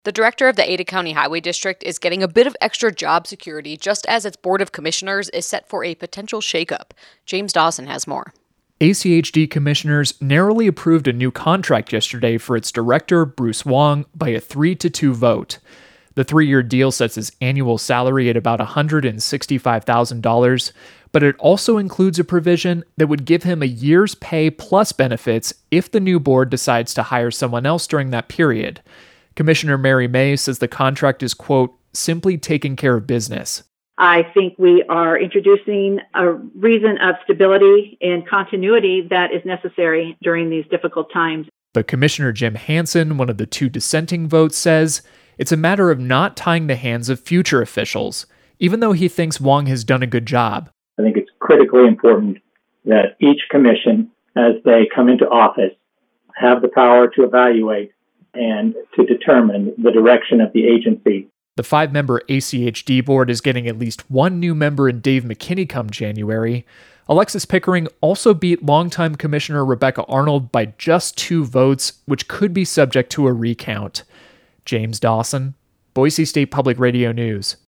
The director of the Ada County Highway District is getting a bit of extra job security just as its Board of Commissioners is set for a potential shakeup. James Dawson has more. ACHD commissioners narrowly approved a new contract yesterday for its director, Bruce Wong, by a 3-2 vote. The 3-year deal sets his annual salary at about $165,000, but it also includes a provision that would give him a year's pay plus benefits if the new board decides to hire someone else during that period. Commissioner Mary May says the contract is, quote, simply taking care of business. I think we are introducing a reason of stability and continuity that is necessary during these difficult times. But Commissioner Jim Hansen, one of the 2 dissenting votes, says it's a matter of not tying the hands of future officials, even though he thinks Wong has done a good job. I think it's critically important that each commission, as they come into office, have the power to evaluate and to determine the direction of the agency. The 5-member ACHD board is getting at least 1 new member in Dave McKinney come January. Alexis Pickering also beat longtime Commissioner Rebecca Arnold by just 2 votes, which could be subject to a recount. James Dawson, Boise State Public Radio News.